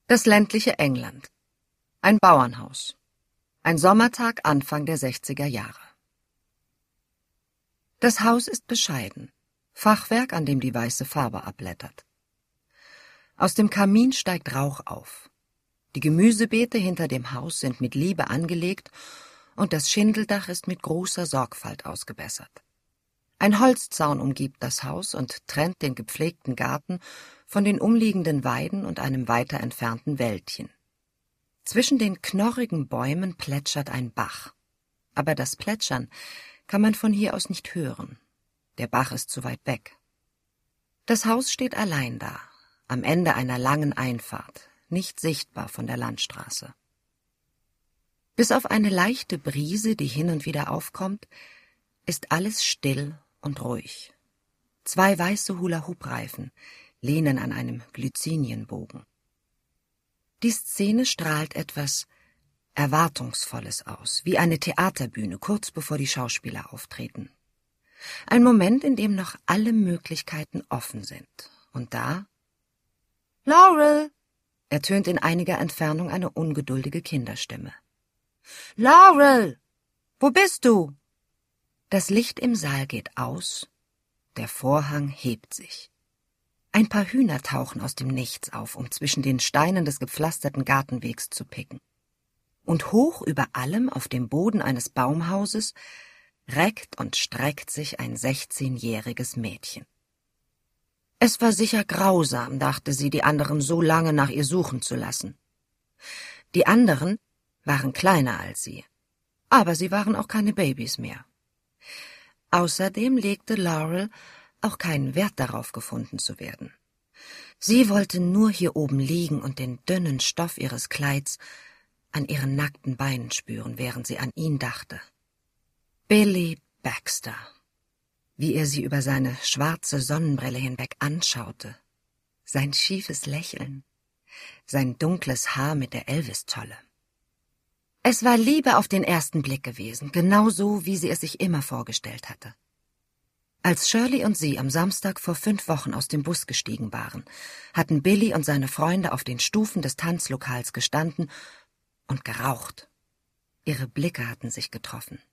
Das ländliche England. Ein Bauernhaus. Ein Sommertag Anfang der 60er Jahre. Das Haus ist bescheiden. Fachwerk, an dem die weiße Farbe abblättert. Aus dem Kamin steigt Rauch auf. Die Gemüsebeete hinter dem Haus sind mit Liebe angelegt und das Schindeldach ist mit großer Sorgfalt ausgebessert. Ein Holzzaun umgibt das Haus und trennt den gepflegten Garten von den umliegenden Weiden und einem weiter entfernten Wäldchen. Zwischen den knorrigen Bäumen plätschert ein Bach. Aber das Plätschern kann man von hier aus nicht hören. Der Bach ist zu weit weg. Das Haus steht allein da, am Ende einer langen Einfahrt, nicht sichtbar von der Landstraße. Bis auf eine leichte Brise, die hin und wieder aufkommt, ist alles still und ruhig. 2 weiße Hula-Hoop-Reifen lehnen an einem Glycinienbogen. Die Szene strahlt etwas Erwartungsvolles aus, wie eine Theaterbühne, kurz bevor die Schauspieler auftreten. Ein Moment, in dem noch alle Möglichkeiten offen sind. Und da... »Laurel«, ertönt in einiger Entfernung eine ungeduldige Kinderstimme. »Laurel, wo bist du?« Das Licht im Saal geht aus, der Vorhang hebt sich. Ein paar Hühner tauchen aus dem Nichts auf, um zwischen den Steinen des gepflasterten Gartenwegs zu picken. Und hoch über allem auf dem Boden eines Baumhauses reckt und streckt sich ein 16-jähriges Mädchen. Es war sicher grausam, dachte sie, die anderen so lange nach ihr suchen zu lassen. Die anderen waren kleiner als sie, aber sie waren auch keine Babys mehr. Außerdem legte Laurel auch keinen Wert darauf, gefunden zu werden. Sie wollte nur hier oben liegen und den dünnen Stoff ihres Kleids an ihren nackten Beinen spüren, während sie an ihn dachte. Billy Baxter, wie er sie über seine schwarze Sonnenbrille hinweg anschaute, sein schiefes Lächeln, sein dunkles Haar mit der Elvis-Tolle. Es war Liebe auf den ersten Blick gewesen, genauso wie sie es sich immer vorgestellt hatte. Als Shirley und sie am Samstag vor 5 Wochen aus dem Bus gestiegen waren, hatten Billy und seine Freunde auf den Stufen des Tanzlokals gestanden und geraucht. Ihre Blicke hatten sich getroffen.